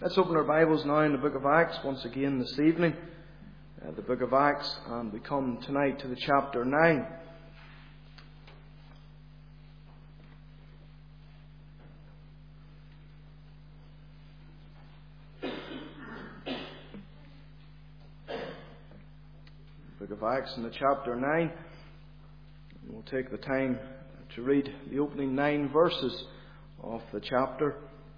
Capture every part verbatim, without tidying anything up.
Let's open our Bibles now in the book of Acts once again this evening. Uh, the book of Acts, and we come tonight to the chapter nine. The book of Acts in the chapter nine. We'll take the time to read the opening nine verses of the chapter.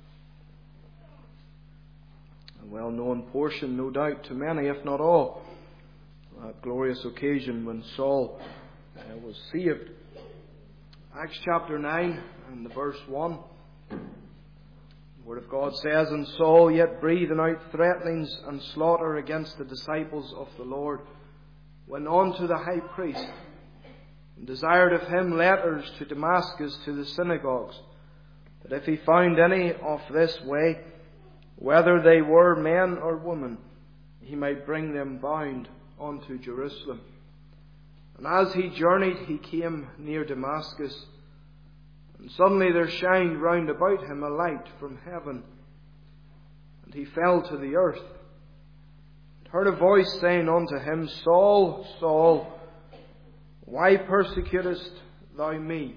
A well-known portion, no doubt, to many, if not all. That glorious occasion when Saul uh, was saved. Acts chapter nine and the verse one. The Word of God says, "And Saul, yet breathing out threatenings and slaughter against the disciples of the Lord, went on to the high priest, and desired of him letters to Damascus to the synagogues, that if he found any of this way, whether they were men or women, he might bring them bound unto Jerusalem. And as he journeyed, he came near Damascus, and suddenly there shined round about him a light from heaven, and he fell to the earth, and heard a voice saying unto him, Saul, Saul, why persecutest thou me?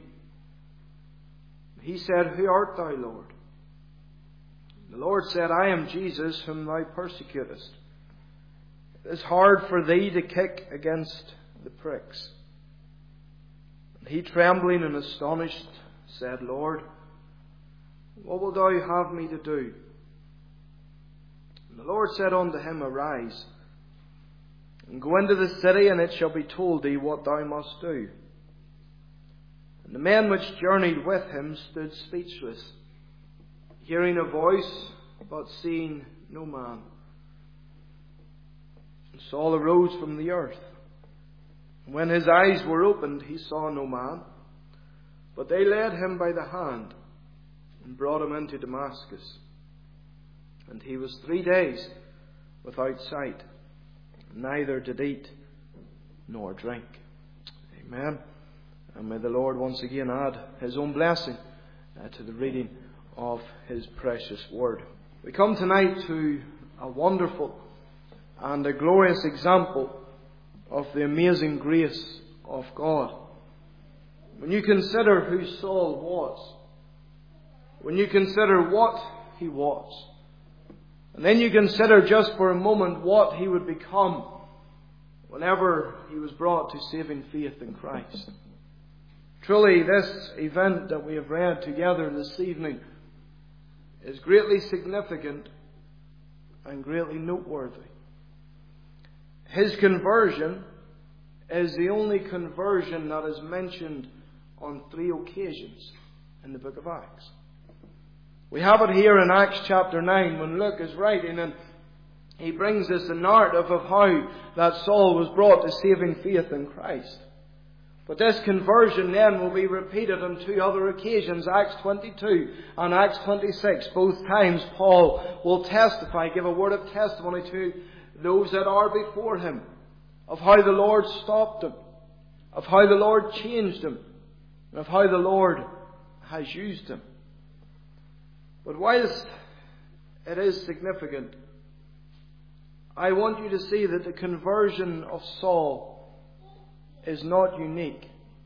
He said, Who art thou, Lord? The Lord said, I am Jesus, whom thou persecutest. It is hard for thee to kick against the pricks. And he, trembling and astonished, said, Lord, what wilt thou have me to do? And the Lord said unto him, Arise, and go into the city, and it shall be told thee what thou must do. And the men which journeyed with him stood speechless, hearing a voice, but seeing no man. And Saul arose from the earth. And when his eyes were opened, he saw no man. But they led him by the hand, and brought him into Damascus. And he was three days without sight, neither did eat nor drink. Amen. And may the Lord once again add His own blessing uh, to the reading of His precious Word. We come tonight to a wonderful and a glorious example of the amazing grace of God. When you consider who Saul was, when you consider what he was, and then you consider just for a moment what he would become whenever he was brought to saving faith in Christ. Truly, this event that we have read together this evening is greatly significant and greatly noteworthy. His conversion is the only conversion that is mentioned on three occasions in the book of Acts. We have it here in Acts chapter nine when Luke is writing, and he brings us a narrative of how that Saul was brought to saving faith in Christ. But this conversion then will be repeated on two other occasions, Acts twenty-two and Acts twenty-six. Both times Paul will testify, give a word of testimony to those that are before him, of how the Lord stopped him, of how the Lord changed him, and of how the Lord has used him. But whilst it is significant, I want you to see that the conversion of Saul is not unique.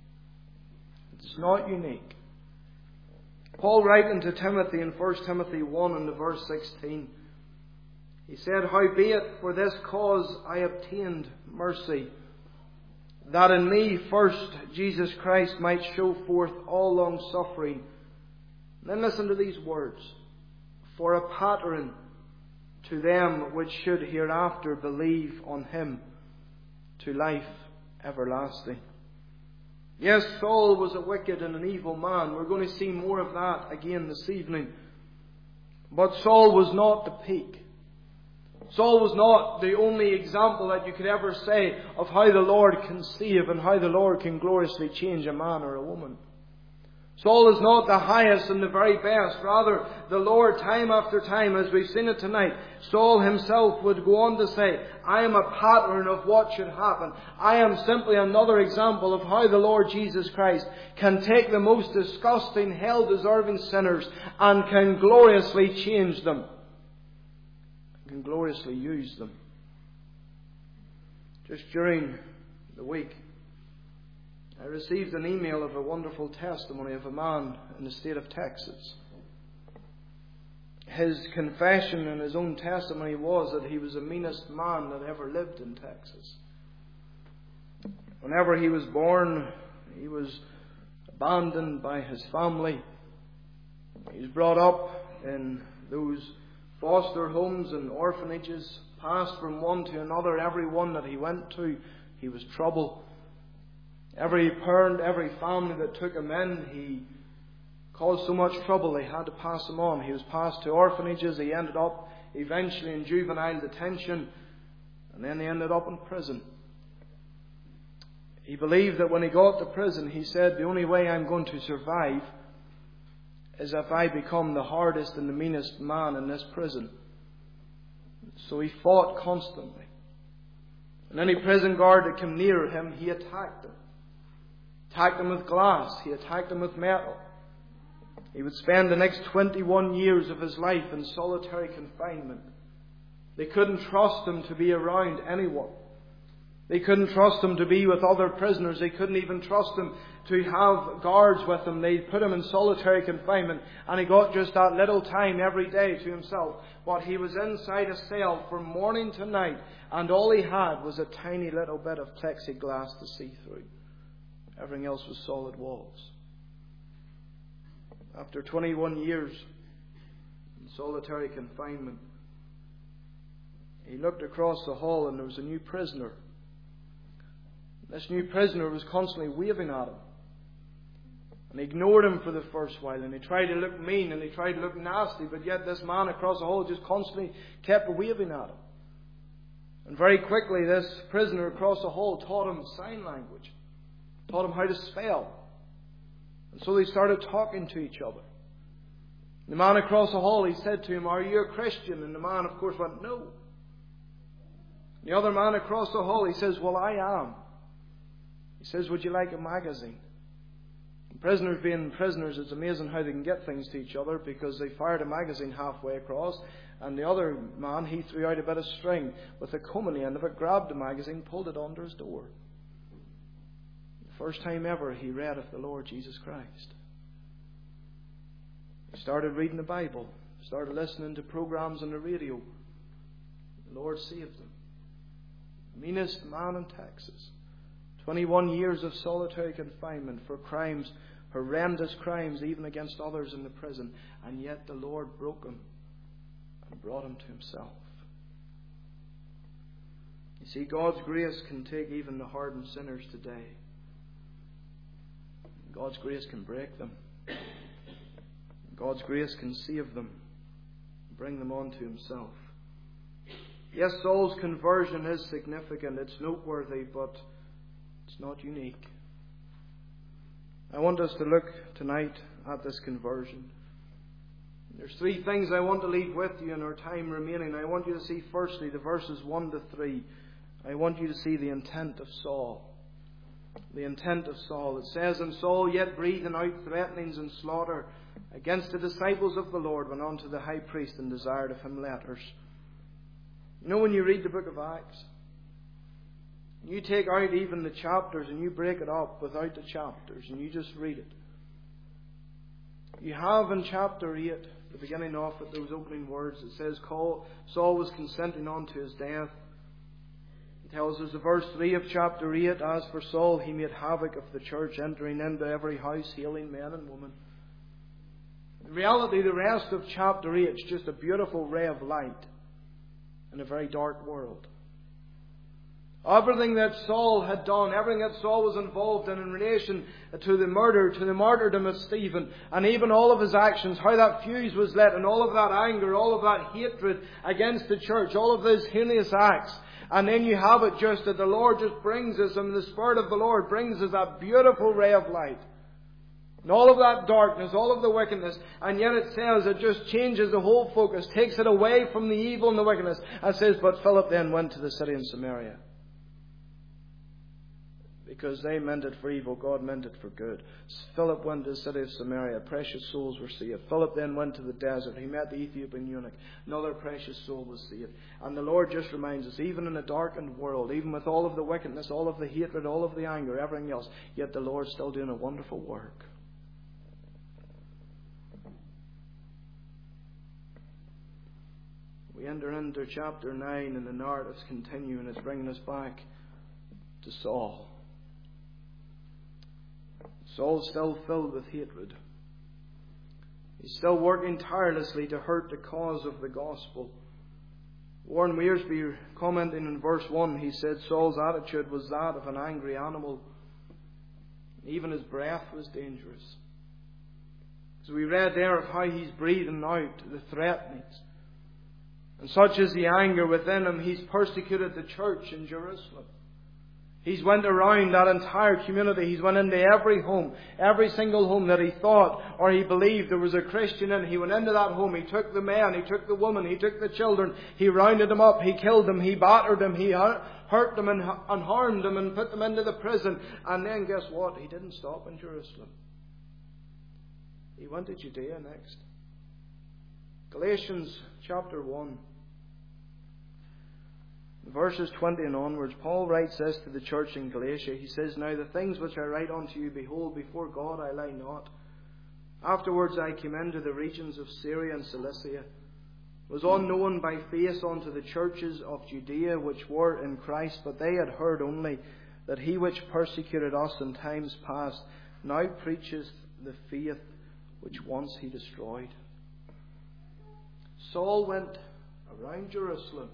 It's not unique. Paul writing to Timothy in First Timothy one and verse sixteen, he said, Howbeit for this cause I obtained mercy, that in me first Jesus Christ might show forth all long suffering. And then listen to these words, for a pattern to them which should hereafter believe on him to life everlasting. Yes, Saul was a wicked and an evil man. We're going to see more of that again this evening. But Saul was not the peak. Saul was not the only example that you could ever say of how the Lord can save and how the Lord can gloriously change a man or a woman. Saul is not the highest and the very best. Rather, the Lord, time after time, as we've seen it tonight, Saul himself would go on to say, I am a pattern of what should happen. I am simply another example of how the Lord Jesus Christ can take the most disgusting, hell-deserving sinners and can gloriously change them. gloriously use them. Just during the week, I received an email of a wonderful testimony of a man in the state of Texas. His confession and his own testimony was that he was the meanest man that ever lived in Texas. Whenever he was born, he was abandoned by his family. He was brought up in those foster homes and orphanages, passed from one to another. Every one that he went to, he was trouble. Every parent, every family that took him in, he caused so much trouble they had to pass him on. He was passed to orphanages. He ended up eventually in juvenile detention, and then he ended up in prison. He believed that when he got to prison, he said, the only way I'm going to survive is if I become the hardest and the meanest man in this prison. So he fought constantly. And any prison guard that came near him, he attacked him. Attacked him with glass. He attacked him with metal. He would spend the next twenty-one years of his life in solitary confinement. They couldn't trust him to be around anyone. They couldn't trust him to be with other prisoners. They couldn't even trust him to have guards with him. They put him in solitary confinement, and he got just that little time every day to himself. But he was inside a cell from morning to night, and all he had was a tiny little bit of plexiglass to see through. Everything else was solid walls. After twenty-one years in solitary confinement, he looked across the hall and there was a new prisoner. This new prisoner was constantly waving at him. And he ignored him for the first while, and he tried to look mean and he tried to look nasty, but yet this man across the hall just constantly kept waving at him. And very quickly this prisoner across the hall taught him sign language, taught him how to spell. And so they started talking to each other. The man across the hall, he said to him, "Are you a Christian?" And the man, of course, went, "No." The other man across the hall, he says, "Well, I am." He says, "Would you like a magazine?" And prisoners being prisoners, it's amazing how they can get things to each other, because they fired a magazine halfway across, and the other man, he threw out a bit of string with a comb on the end of it, grabbed the magazine, pulled it under his door. The first time ever he read of the Lord Jesus Christ. He started reading the Bible, started listening to programs on the radio. The Lord saved him. Meanest man in Texas. twenty-one years of solitary confinement for crimes, horrendous crimes, even against others in the prison. And yet the Lord broke him and brought him to himself. You see, God's grace can take even the hardened sinners today. God's grace can break them. God's grace can save them, bring them on to himself. Yes, Saul's conversion is significant. It's noteworthy, but it's not unique. I want us to look tonight at this conversion. There's three things I want to leave with you in our time remaining. I want you to see firstly the verses one to three. I want you to see the intent of Saul. The intent of Saul. It says, "And Saul, yet breathing out threatenings and slaughter against the disciples of the Lord, went unto the high priest and desired of him letters." You know, when you read the book of Acts, you take out even the chapters and you break it up without the chapters and you just read it. You have in chapter eight, the beginning off with those opening words, it says, Saul was consenting unto his death. It tells us in verse three of chapter eight, "As for Saul, he made havoc of the church, entering into every house, healing men and women." In reality, the rest of chapter eight is just a beautiful ray of light in a very dark world. Everything that Saul had done, everything that Saul was involved in in relation to the murder, to the martyrdom of Stephen, and even all of his actions, how that fuse was lit, and all of that anger, all of that hatred against the church, all of those heinous acts. And then you have it just that the Lord just brings us, and the Spirit of the Lord brings us that beautiful ray of light. And all of that darkness, all of the wickedness, and yet it says it just changes the whole focus, takes it away from the evil and the wickedness. And it says, "But Philip then went to the city in Samaria." Because they meant it for evil, God meant it for good. Philip went to the city of Samaria. Precious souls were saved. Philip then went to the desert. He met the Ethiopian eunuch. Another precious soul was saved. And the Lord just reminds us, even in a darkened world, even with all of the wickedness, all of the hatred, all of the anger, everything else, yet the Lord's still doing a wonderful work. We enter into chapter nine and the narratives continue, and it's bringing us back to Saul. Saul's still filled with hatred. He's still working tirelessly to hurt the cause of the gospel. Warren Wiersbe, commenting in verse one, he said Saul's attitude was that of an angry animal. Even his breath was dangerous. As we read there of how he's breathing out the threatenings. And such is the anger within him, he's persecuted the church in Jerusalem. He's went around that entire community. He's went into every home, every single home that he thought or he believed there was a Christian in. He went into that home. He took the man, he took the woman, he took the children. He rounded them up, he killed them, he battered them, he hurt them and, and harmed them and put them into the prison. And then guess what? He didn't stop in Jerusalem. He went to Judea next. Galatians chapter one. Verses twenty and onwards, Paul writes this to the church in Galatia. He says, Now the things which I write unto you, behold, before God I lie not. Afterwards I came into the regions of Syria and Cilicia, was unknown by face unto the churches of Judea which were in Christ, but they had heard only that he which persecuted us in times past now preacheth the faith which once he destroyed. Saul went around Jerusalem,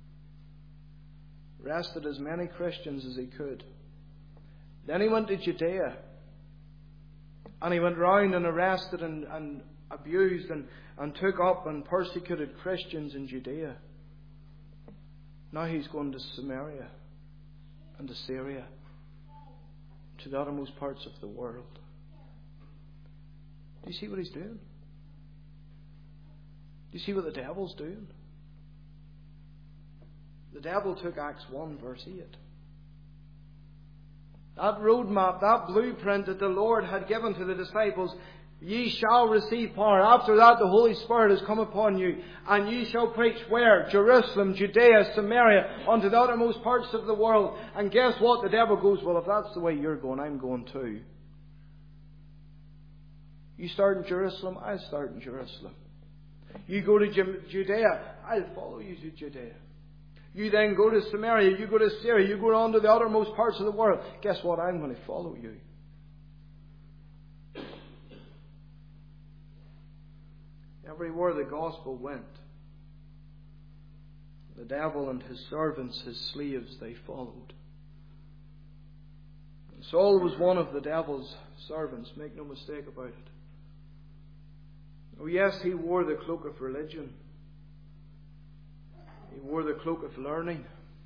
arrested as many Christians as he could. Then he went to Judea. And he went round and arrested and, and abused and, and took up and persecuted Christians in Judea. Now he's going to Samaria and to Syria, to the uttermost parts of the world. Do you see what he's doing? Do you see what the devil's doing? The devil took Acts one verse eight. That roadmap, that blueprint that the Lord had given to the disciples, ye shall receive power. After that the Holy Spirit has come upon you, and ye shall preach where? Jerusalem, Judea, Samaria, unto the uttermost parts of the world. And guess what? The devil goes, well, if that's the way you're going, I'm going too. You start in Jerusalem, I'll start in Jerusalem. You go to Judea, I'll follow you to Judea. You then go to Samaria, you go to Syria, you go on to the uttermost parts of the world. Guess what? I'm going to follow you. Everywhere the gospel went, the devil and his servants, his slaves, they followed. And Saul was one of the devil's servants, make no mistake about it. Oh yes, he wore the cloak of religion. He wore the cloak of learning.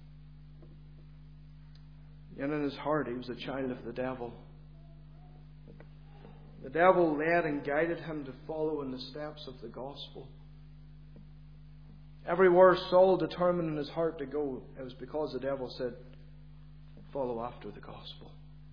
Yet in his heart he was a child of the devil. The devil led and guided him to follow in the steps of the gospel. Everywhere Saul determined in his heart to go, it was because the devil said, follow after the gospel.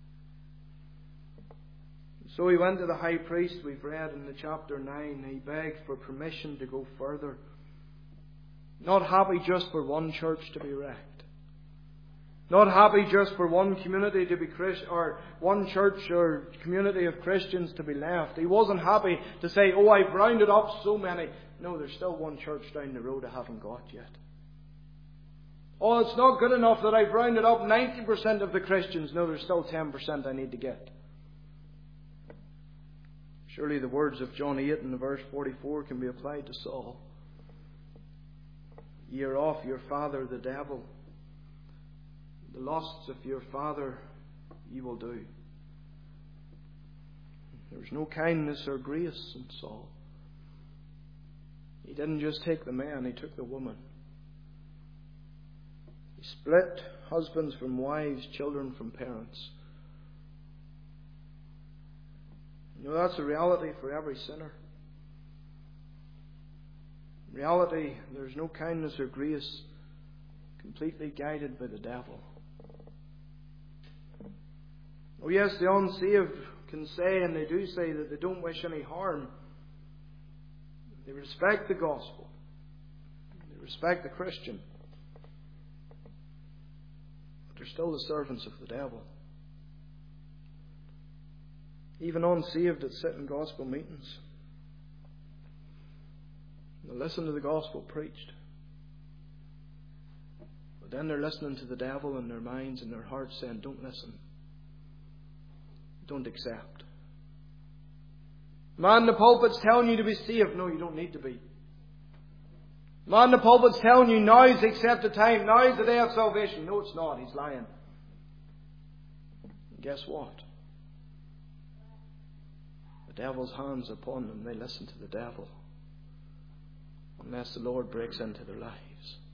So he went to the high priest, we've read in the chapter nine. He begged for permission to go further. Not happy just for one church to be wrecked. Not happy just for one community to be Christ, or one church or community of Christians to be left. He wasn't happy to say, oh, I've rounded up so many. No, there's still one church down the road I haven't got yet. Oh, it's not good enough that I've rounded up ninety percent of the Christians. No, there's still ten percent I need to get. Surely the words of John eight in verse forty-four can be applied to Saul. Ye are of your father the devil. The lusts of your father ye will do. There was no kindness or grace in Saul. He didn't just take the man, he took the woman. He split husbands from wives, children from parents. You know, that's a reality for every sinner. In reality, there's no kindness or grace, completely guided by the devil. Oh yes, the unsaved can say, and they do say, that they don't wish any harm. They respect the gospel. They respect the Christian. But they're still the servants of the devil. Even unsaved that sit in gospel meetings, they listen to the gospel preached. But then they're listening to the devil in their minds and their hearts saying, don't listen. Don't accept. Man in the pulpit's telling you to be saved. No, you don't need to be. Man in the pulpit's telling you now is the accepted time. Now is the day of salvation. No, it's not. He's lying. And guess what? The devil's hands are upon them. They listen to the devil. Unless the Lord breaks into their lives.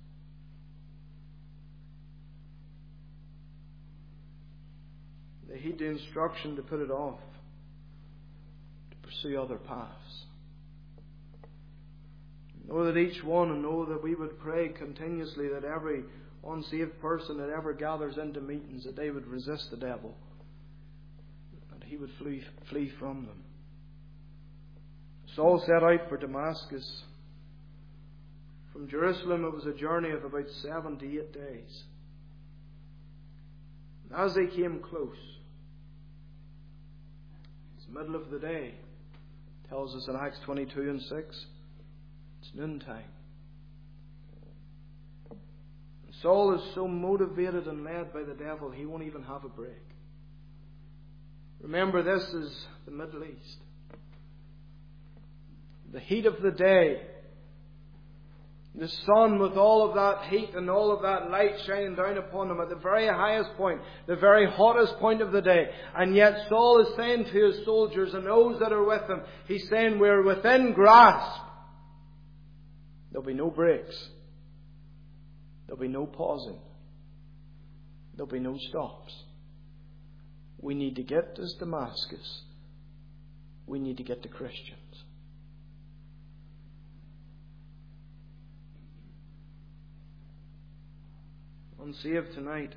They heed the instruction to put it off. To pursue other paths. Know that each one, and know that we would pray continuously that every unsaved person that ever gathers into meetings, that they would resist the devil. That he would flee, flee from them. Saul set out for Damascus. From Jerusalem it was a journey of about seventy-eight days. And as they came close, it's the middle of the day. It tells us in Acts twenty-two and six, it's noontime. And Saul is so motivated and led by the devil, he won't even have a break. Remember, this is the Middle East. The heat of the day. The sun with all of that heat and all of that light shining down upon them at the very highest point, the very hottest point of the day. And yet Saul is saying to his soldiers and those that are with him, he's saying, we're within grasp. There'll be no breaks. There'll be no pausing. There'll be no stops. We need to get to Damascus. We need to get to Christians. Unsaved tonight,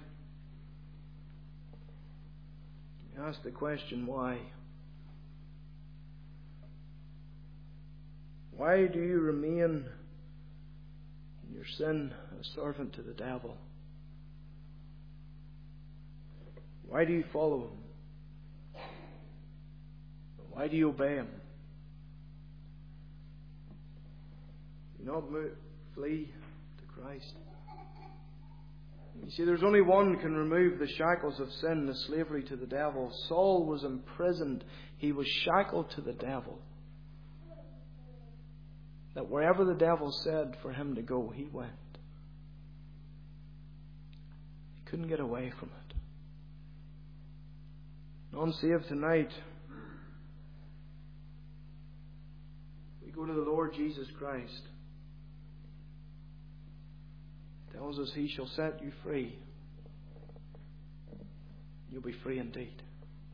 you ask the question, why? Why do you remain in your sin, a servant to the devil? Why do you follow him? Why do you obey him? Do you not move, flee to Christ? You see, there's only one can remove the shackles of sin, the slavery to the devil. Saul was imprisoned. He was shackled to the devil. That wherever the devil said for him to go, he went. He couldn't get away from it. Unsaved tonight, we go to the Lord Jesus Christ. Tells us he shall set you free. You'll be free indeed.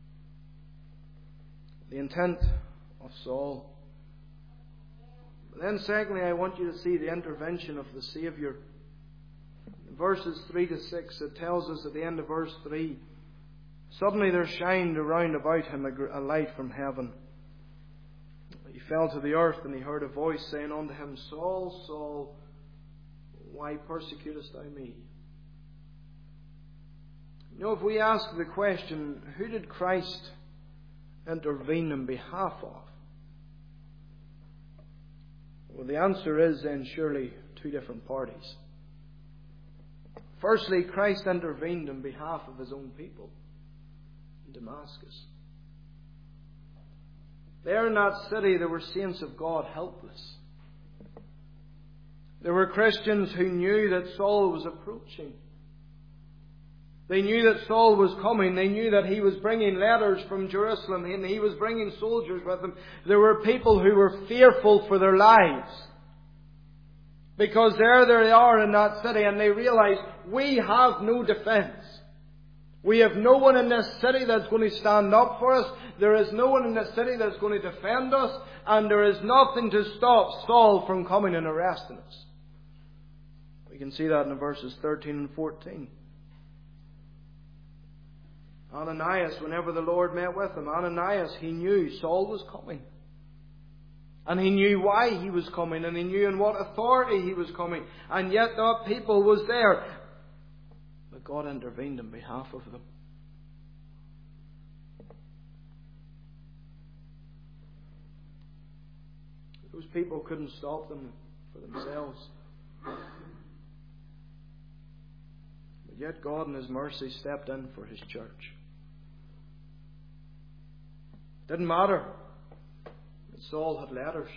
The intent of Saul. But then secondly, I want you to see the intervention of the Saviour. In verses three to six, it tells us at the end of verse three, suddenly there shined around about him a light from heaven. He fell to the earth, and he heard a voice saying unto him, Saul, Saul, why persecutest thou me? You know, if we ask the question, who did Christ intervene in behalf of? Well, the answer is then surely two different parties. Firstly, Christ intervened in behalf of his own people in Damascus. There in that city there were saints of God helpless. There were Christians who knew that Saul was approaching. They knew that Saul was coming. They knew that he was bringing letters from Jerusalem and he was bringing soldiers with him. There were people who were fearful for their lives. Because there they are in that city and they realize we have no defense. We have no one in this city that's going to stand up for us. There is no one in this city that's going to defend us. And there is nothing to stop Saul from coming and arresting us. We can see that in verses thirteen and fourteen. Ananias, whenever the Lord met with him, Ananias, he knew Saul was coming. And he knew why he was coming, and he knew in what authority he was coming. And yet that people was there. But God intervened in behalf of them. Those people couldn't stop them for themselves. But yet God in His mercy stepped in for His church. Didn't matter that Saul had letters.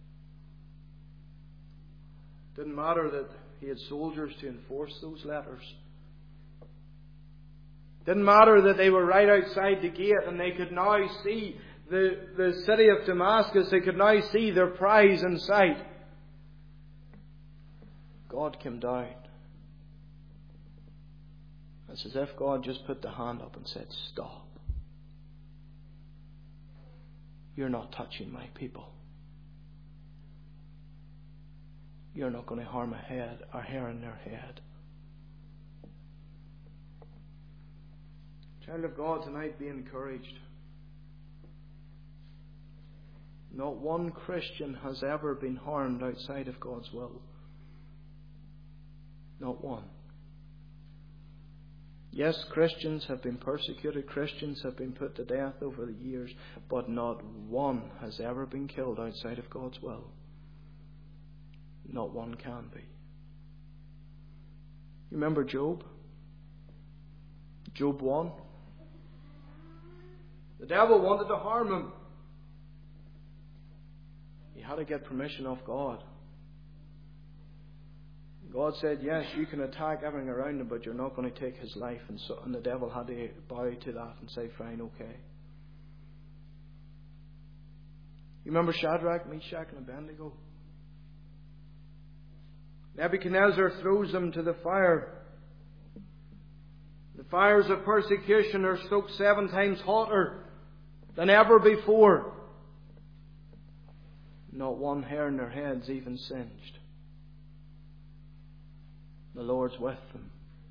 Didn't matter that he had soldiers to enforce those letters. Didn't matter that they were right outside the gate and they could now see the, the city of Damascus. They could now see their prize in sight. God came down. It's as if God just put the hand up and said, "Stop. You're not touching my people. You're not going to harm a head, a hair in their head." Child of God, tonight be encouraged. Not one Christian has ever been harmed outside of God's will. Not one. Yes, Christians have been persecuted. Christians have been put to death over the years. But not one has ever been killed outside of God's will. Not one can be. You remember Job? Job one? The devil wanted to harm him. He had to get permission of God. God said, "Yes, you can attack everything around him, but you're not going to take his life." And, so, and the devil had to bow to that and say, "Fine, okay." You remember Shadrach, Meshach, and Abednego? Nebuchadnezzar throws them to the fire. The fires of persecution are stoked seven times hotter than ever before. Not one hair in their heads even singed. The Lord's with them.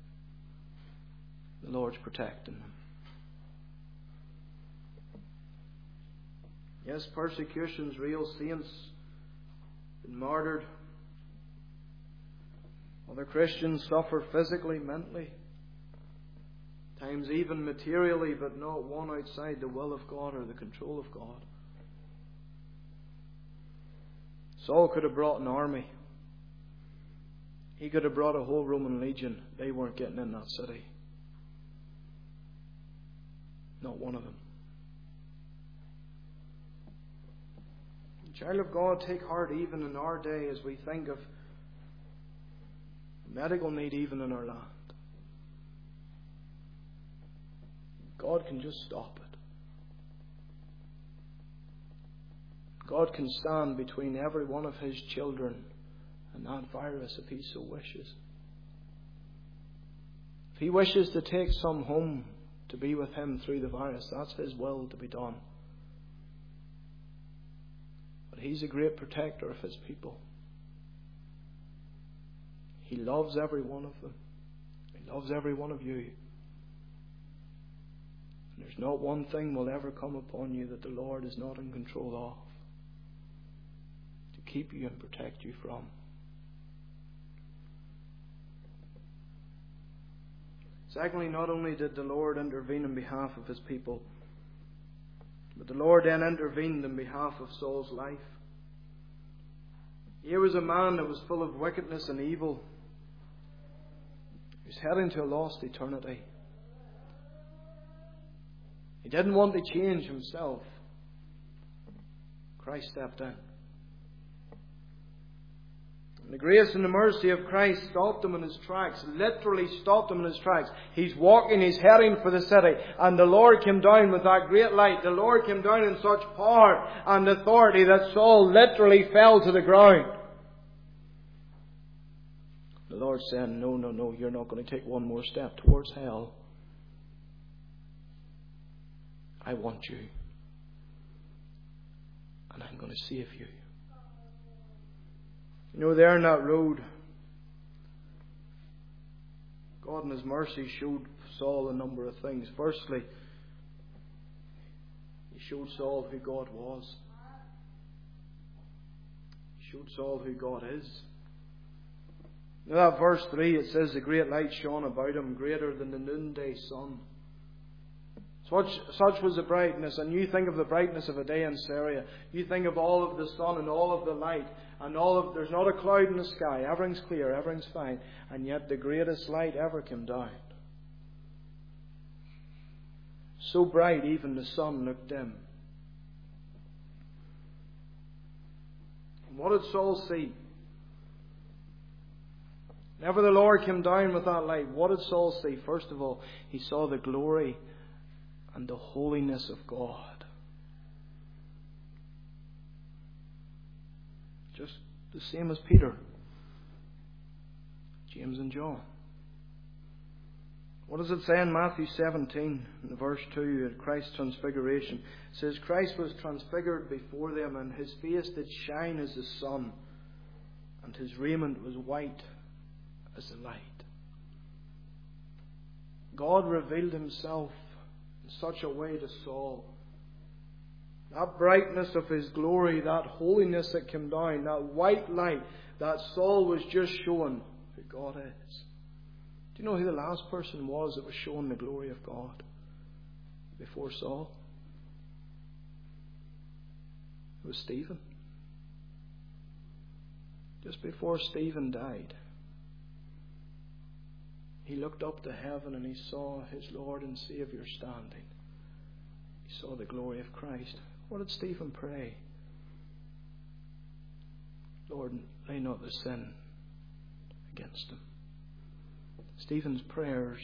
The Lord's protecting them. Yes, persecution's real. Saints been martyred. Other Christians suffer physically, mentally, times even materially, but not one outside the will of God or the control of God. Saul could have brought an army. He could have brought a whole Roman legion. They weren't getting in that city. Not one of them. Child of God, take heart even in our day as we think of medical need even in our land. God can just stop it. God can stand between every one of His children and that virus if He so wishes. If He wishes to take some home to be with Him through the virus, that's His will to be done. But He's a great protector of His people. He loves every one of them. He loves every one of you. And there's not one thing will ever come upon you that the Lord is not in control of, to keep you and protect you from. Secondly, not only did the Lord intervene in behalf of His people, but the Lord then intervened in behalf of Saul's life. Here was a man that was full of wickedness and evil. He was heading to a lost eternity. He didn't want to change himself. Christ stepped in. And the grace and the mercy of Christ stopped him in his tracks. Literally stopped him in his tracks. He's walking, he's heading for the city. And the Lord came down with that great light. The Lord came down in such power and authority that Saul literally fell to the ground. The Lord said, "No, no, no, you're not going to take one more step towards hell. I want you. And I'm going to save you." You know, there in that road, God in His mercy showed Saul a number of things. Firstly, showed Saul who God was. He showed Saul who God is. Now that verse three, it says, the great light shone about him, greater than the noonday sun. Such, such was the brightness, and you think of the brightness of a day in Syria. You think of all of the sun and all of the light, and all of, there's not a cloud in the sky. Everything's clear, everything's fine. And yet the greatest light ever came down. So bright, even the sun looked dim. And what did Saul see? Whenever the Lord came down with that light, what did Saul see? First of all, he saw the glory and the holiness of God. Just the same as Peter, James and John. What does it say in Matthew seventeen, in verse two, at Christ's transfiguration? It says, Christ was transfigured before them, and his face did shine as the sun, and his raiment was white as the light. God revealed himself in such a way to Saul. That brightness of his glory, that holiness that came down, that white light that Saul was just showing who God is. Do you know who the last person was that was showing the glory of God before Saul? It was Stephen. Just before Stephen died, he looked up to heaven and he saw his Lord and Saviour standing. He saw the glory of Christ. What did Stephen pray? Lord, lay not the sin against him. Stephen's prayers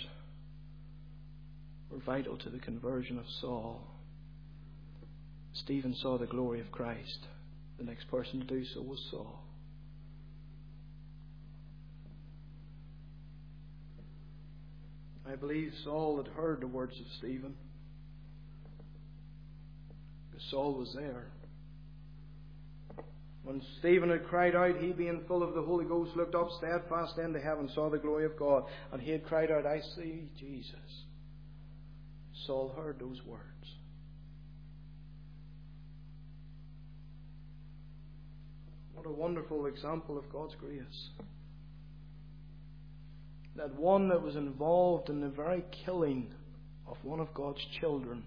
were vital to the conversion of Saul. Stephen saw the glory of Christ. The next person to do so was Saul. I believe Saul had heard the words of Stephen, because Saul was there. When Stephen had cried out, he being full of the Holy Ghost looked up steadfast into heaven, saw the glory of God, and he had cried out, I see Jesus. Saul heard those words. What a wonderful example of God's grace. That one that was involved in the very killing of one of God's children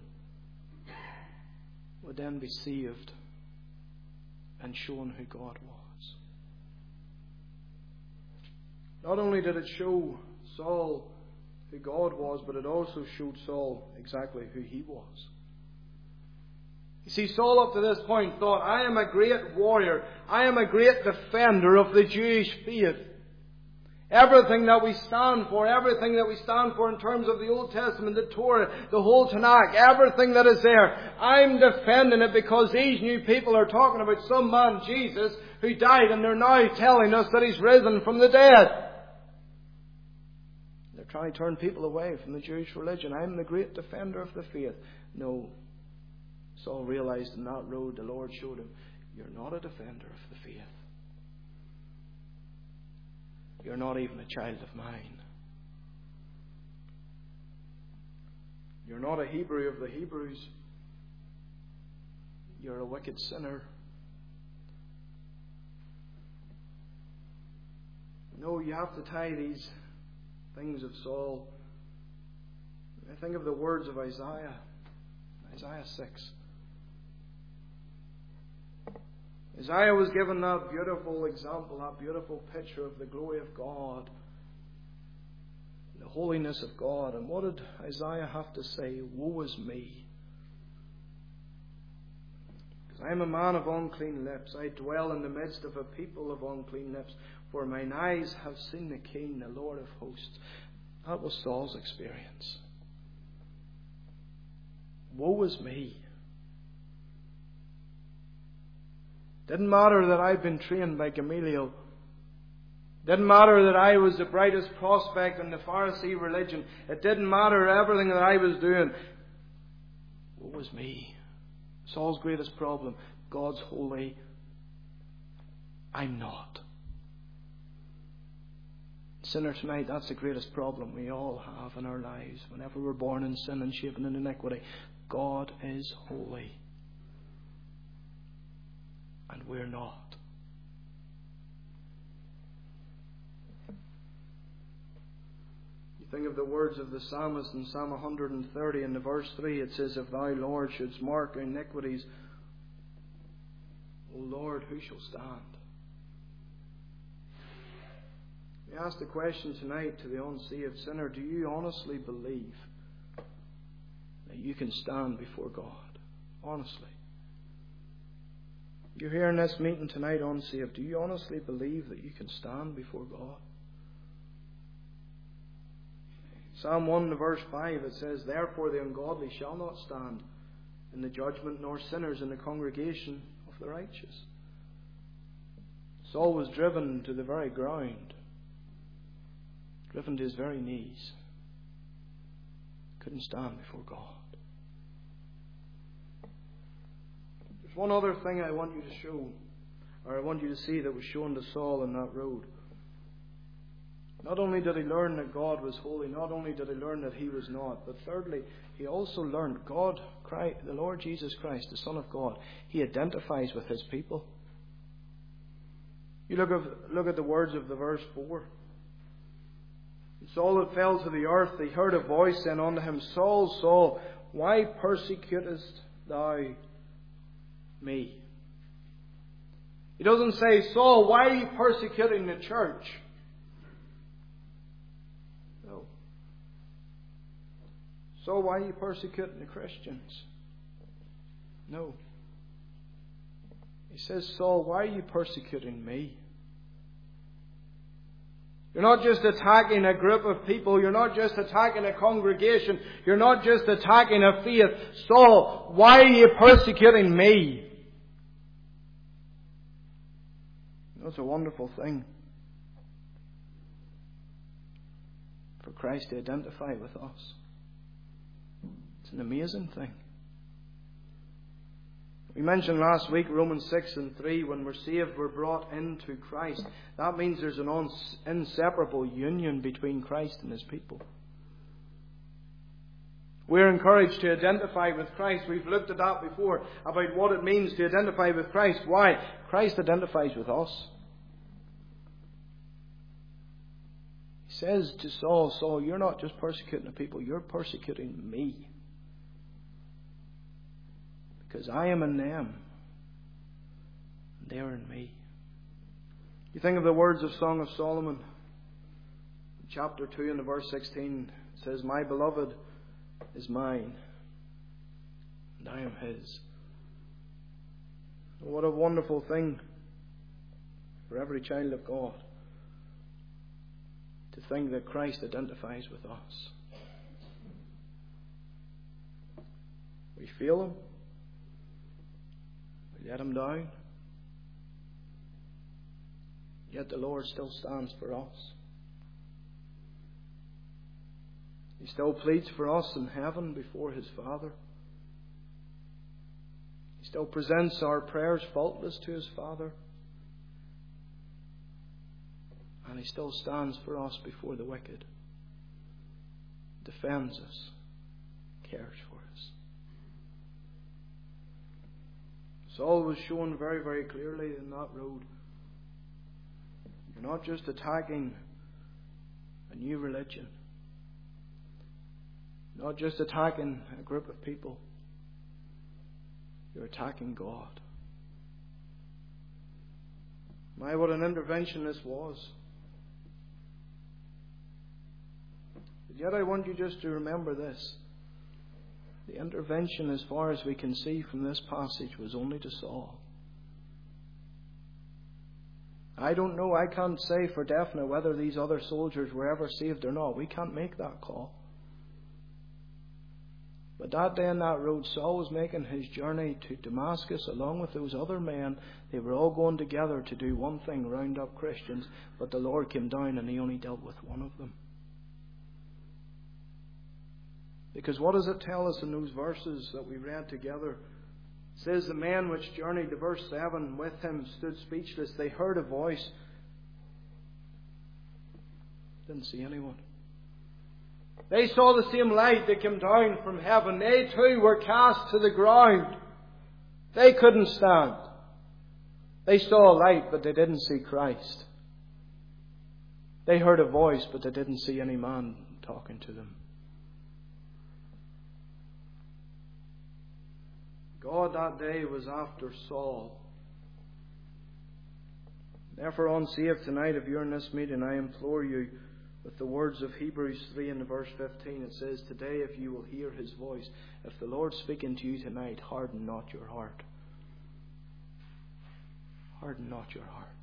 would then be saved and shown who God was. Not only did it show Saul who God was, but it also showed Saul exactly who he was. You see, Saul up to this point thought, I am a great warrior. I am a great defender of the Jewish faith. Everything that we stand for, everything that we stand for in terms of the Old Testament, the Torah, the whole Tanakh, everything that is there, I'm defending it because these new people are talking about some man, Jesus, who died, and they're now telling us that he's risen from the dead. They're trying to turn people away from the Jewish religion. I'm the great defender of the faith. No. Saul realized in that road, the Lord showed him, you're not a defender of the faith. You're not even a child of mine. You're not a Hebrew of the Hebrews. You're a wicked sinner. No, you have to tie these things of Saul. I think of the words of Isaiah. Isaiah six. Isaiah was given that beautiful example, that beautiful picture of the glory of God, the holiness of God. And what did Isaiah have to say? Woe is me, because I am a man of unclean lips. I dwell in the midst of a people of unclean lips, for mine eyes have seen the King, the Lord of hosts. That was Saul's experience. Woe is me. Didn't matter that I'd been trained by Gamaliel. Didn't matter that I was the brightest prospect in the Pharisee religion. It didn't matter everything that I was doing. Woe was me. Saul's greatest problem. God's holy. I'm not. Sinner tonight, that's the greatest problem we all have in our lives. Whenever we're born in sin and shapen in iniquity, God is holy. and we're not. You think of the words of the psalmist in Psalm one hundred thirty in the verse three. It says, "If thou, Lord, shouldst mark our iniquities, O Lord, who shall stand?" We ask the question tonight to the unsaved sinner: do you honestly believe that you can stand before God? Honestly. You're here in this meeting tonight unsaved. Do you honestly believe that you can stand before God? Psalm one verse five, it says, "Therefore the ungodly shall not stand in the judgment, nor sinners in the congregation of the righteous." Saul was driven to the very ground, driven to his very knees. Couldn't stand before God. There's one other thing I want you to show, or I want you to see, that was shown to Saul on that road. Not only did he learn that God was holy, not only did he learn that he was not, but thirdly, he also learned God, Christ, the Lord Jesus Christ, the Son of God, he identifies with his people. You look at, look at the words of the verse four. Saul had fell to the earth. He heard a voice saying unto him, "Saul, Saul, why persecutest thou me?" He doesn't say, "Saul, why are you persecuting the church?" No. "Saul, why are you persecuting the Christians?" No. He says, "Saul, why are you persecuting me?" You're not just attacking a group of people. You're not just attacking a congregation. You're not just attacking a faith. "Saul, why are you persecuting me?" That's a wonderful thing for Christ to identify with us. It's an amazing thing. We mentioned last week Romans six and three, when we're saved, we're brought into Christ. That means there's an uns- inseparable union between Christ and his people. We're encouraged to identify with Christ. We've looked at that before, about what it means to identify with Christ. Why? Christ identifies with us. He says to Saul, "Saul, you're not just persecuting the people, you're persecuting me. Because I am in them, and they are in me." You think of the words of Song of Solomon, chapter two and verse sixteen. It says, "My beloved is mine, and I am his." What a wonderful thing for every child of God to think that Christ identifies with us. We feel him. Let him down. Yet the Lord still stands for us. He still pleads for us in heaven before his Father. He still presents our prayers faultless to his Father. And he still stands for us before the wicked. Defends us. Cares for us. Saul was shown very, very clearly in that road. You're not just attacking a new religion. You're not just attacking a group of people. You're attacking God. My, what an intervention this was. But yet I want you just to remember this. The intervention, as far as we can see from this passage, was only to Saul. I don't know, I can't say for definite whether these other soldiers were ever saved or not. We can't make that call. But that day on that road, Saul was making his journey to Damascus along with those other men. They were all going together to do one thing, round up Christians. But the Lord came down and he only dealt with one of them. Because what does it tell us in those verses that we read together? It says, "The men which journeyed," to verse seven, "with him stood speechless. They heard a voice." Didn't see anyone. They saw the same light that came down from heaven. They too were cast to the ground. They couldn't stand. They saw a light, but they didn't see Christ. They heard a voice, but they didn't see any man talking to them. God that day was after Saul. Therefore, unsaved tonight, if you're in this meeting, I implore you with the words of Hebrews three in verse fifteen. It says, today if you will hear His voice, if the Lord's speaking to you tonight, harden not your heart. Harden not your heart.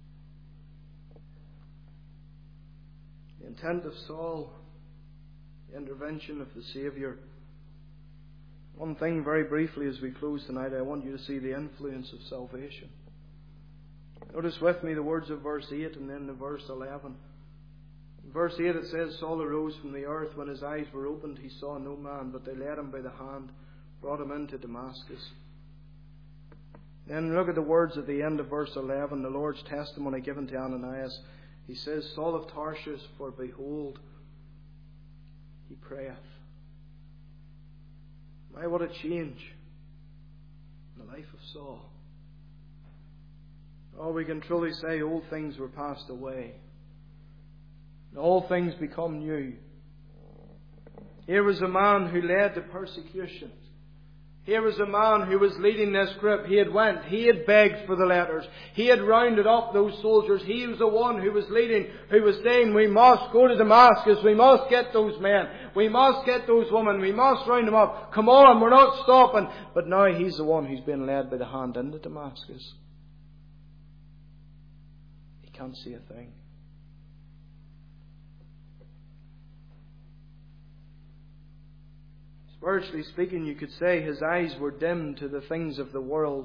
The intent of Saul, the intervention of the Saviour. One thing very briefly as we close tonight, I want you to see the influence of salvation. Notice with me the words of verse eight and then the verse eleven. In verse eight it says, Saul arose from the earth. When his eyes were opened, he saw no man, but they led him by the hand, brought him into Damascus. Then look at the words at the end of verse eleven, the Lord's testimony given to Ananias. He says, Saul of Tarshish, for behold, he prayeth. My, what a change in the life of Saul. Oh, we can truly say old things were passed away. And all things become new. Here was a man who led the persecution. Here was a man who was leading this group. He had went. He had begged for the letters. He had rounded up those soldiers. He was the one who was leading, who was saying, we must go to Damascus. We must get those men. We must get those women. We must round them up. Come on, we're not stopping. But now he's the one who's been led by the hand into Damascus. He can't see a thing. Spiritually speaking, you could say his eyes were dimmed to the things of the world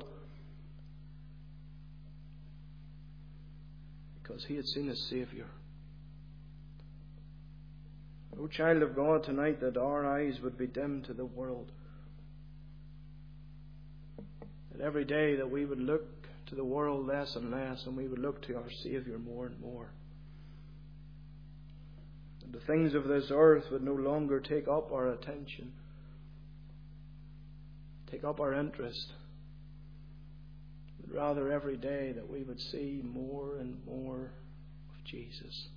because he had seen his Saviour. O child of God, tonight that our eyes would be dimmed to the world. That every day that we would look to the world less and less and we would look to our Saviour more and more. That the things of this earth would no longer take up our attention. Take up our interest, but rather every day that we would see more and more of Jesus.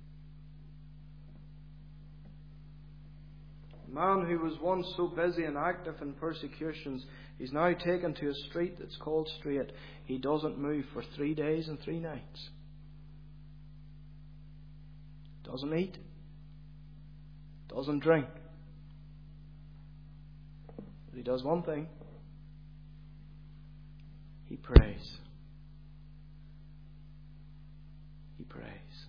A man who was once so busy and active in persecutions, he's now taken to a street that's called Straight. He doesn't move for three days and three nights. Doesn't eat. Doesn't drink. But he does one thing. He prays. He prays.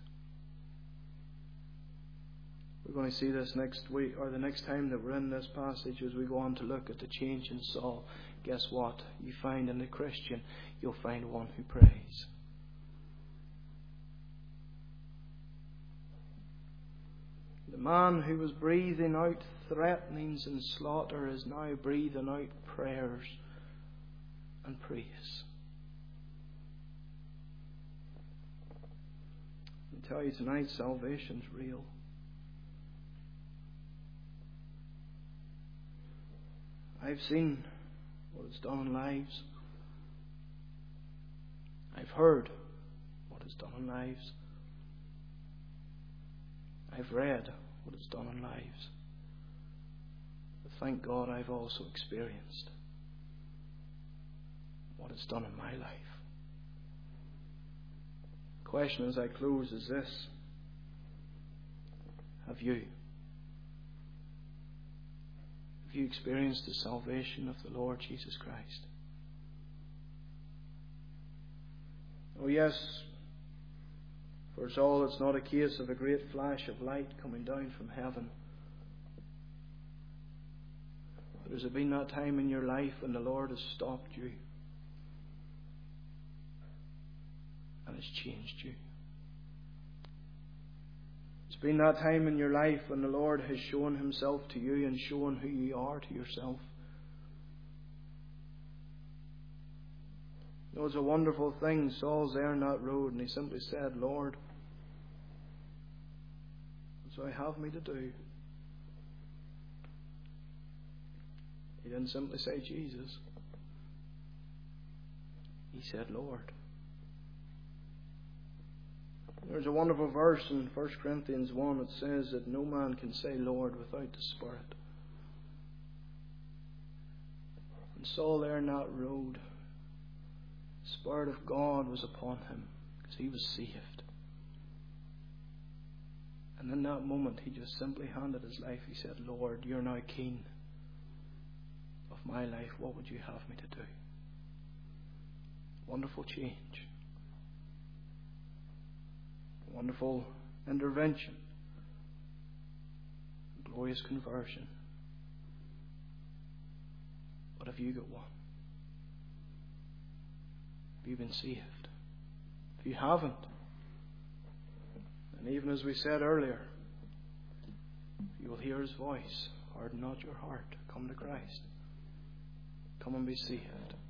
We're going to see this next week, or the next time that we're in this passage, as we go on to look at the change in Saul. Guess what? You find in the Christian, you'll find one who prays. The man who was breathing out threatenings and slaughter is now breathing out prayers and praise. I tell you tonight, salvation's real. I've seen what it's done in lives. I've heard what it's done in lives. I've read what it's done in lives. But thank God I've also experienced what it's done in my life. The question as I close is this: have you? Have you experienced the salvation of the Lord Jesus Christ? Oh yes, for Saul, it's not a case of a great flash of light coming down from heaven. But has it been that time in your life when the Lord has stopped you and has changed you? It's been that time in your life when the Lord has shown Himself to you and shown who you are to yourself. It was a wonderful thing. Saul's there on that road and he simply said, Lord, what do you have me to do? He didn't simply say Jesus. He said, Lord. There's a wonderful verse in First Corinthians one that says that no man can say Lord without the Spirit. And Saul there in that road, the Spirit of God was upon him because he was saved. And in that moment he just simply handed his life. He said, Lord, you're now king of my life. What would you have me to do? Wonderful change. Wonderful intervention. Glorious conversion. But have you got one? Have you been saved? If you haven't, and even as we said earlier, you will hear His voice. Harden not your heart. Come to Christ. Come and be saved.